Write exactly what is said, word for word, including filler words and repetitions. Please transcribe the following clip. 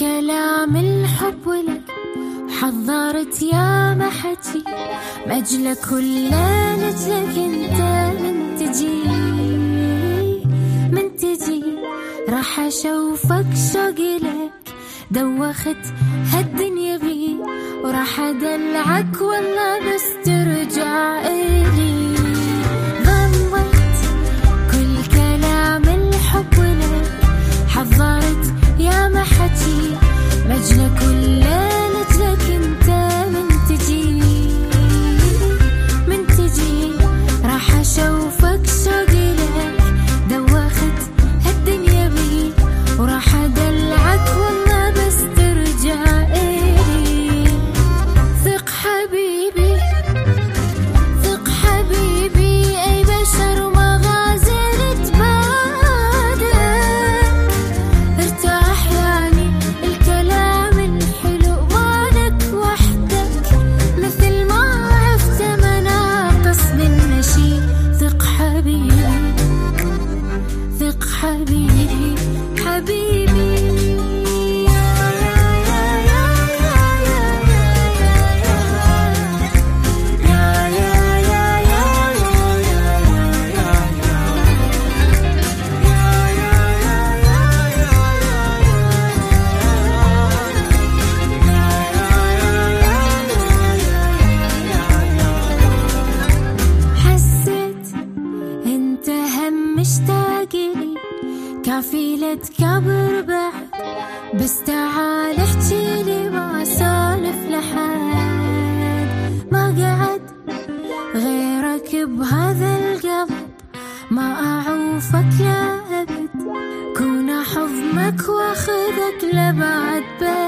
كلام الحب لك حضرت يا ما حكي مجلك كل لجلك انت من تجي من تجي راح اشوفك شوقي لك دوخت هالدنيا بي وراح ادلعك والله بس ترجع الي ضمت كل كلام الحب لك حضرت يا ما حكي مجلك كل لجلك انت من تجي من تجي راح اشوفك شوقي لك دوخت هالدنيا بي وراح ادلعك والله بس ترجع الي ثق حبيبي ثق حبيبي اي بشر وما غازل تبادك ارتاح يعني الكلام الحلو مالك وحدك مثل ما عرفت مناقص بالمشي ثق حبيبي ثق حبيبي حبيبي حسيت انت هم مشتاقلي كافيلة كبر بعد بس تعال احكيلي ما سالف لحد ما قعد غيرك بهذا القلب ما اعوفك يا ابد كون حضنك واخذك لبعد بعد